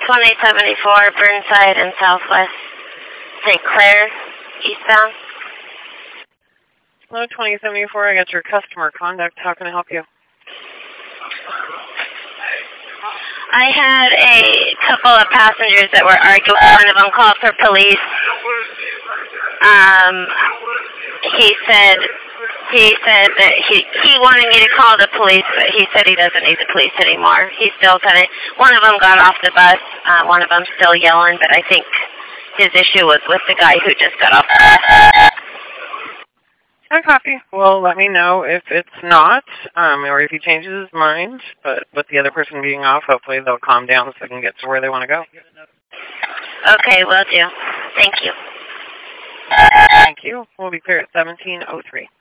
2074 Burnside and Southwest St. Clair, eastbound. Hello, 2074. I got your customer conduct. How can I help you? I had a couple of passengers that were arguing. One of them called for police. He said that he wanted me to call the police, but he said he doesn't need the police anymore. He's still kind of, one of them got off the bus. One of them's still yelling, but I think his issue was with the guy who just got off the bus. I copy. Well, let me know if it's not, or if he changes his mind. But with the other person being off, hopefully they'll calm down so they can get to where they want to go. Okay, will do. Thank you. Thank you. We'll be clear at 1703.